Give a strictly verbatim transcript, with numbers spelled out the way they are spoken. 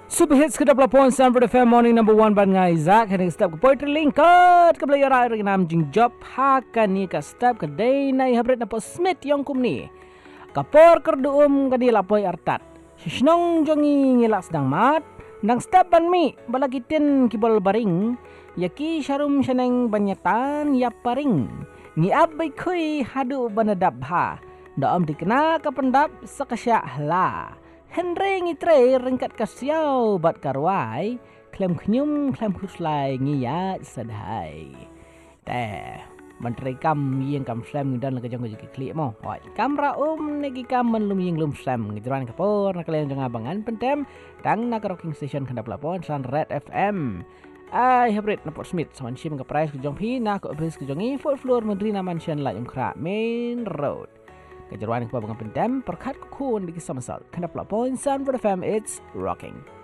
Super hits kedap lapon Sanford F M morning number one ban ngai Zak hendak step ke poetry lingkot ke belayar air nam jing job hakan ni ka step ke day nai habret napo Smith yang kum ni kapor kerduum kadi lapoi artat shisnong jongi ngilak sedang mat nang step ban mi balagitin kibol baring yaki syarum sheneng banyatan ya paring ni abai kui hadu banadab ha daam dikena ka pendap sakasya la Henry ngitre ringkat kasiau bat karwai klem knyum klem khuslai ngiyat sadhai te menteri kam yang kam slam dan lagi jong jadi klik mo oi kamera um negi kam menlum yang lum slam ngidran kapor nak kalian jong abangan pentem tang nak rocking station kandap lapon san red F M ai hybrid napot smith son shim ka price ke jong pi nak ko bris ke jongi fourth floor Medrina Mansion la yung kra main road Kejeruan kepada pengendam perkat kukun di kisah masal. Kenapa pun Sanford F M it's rocking.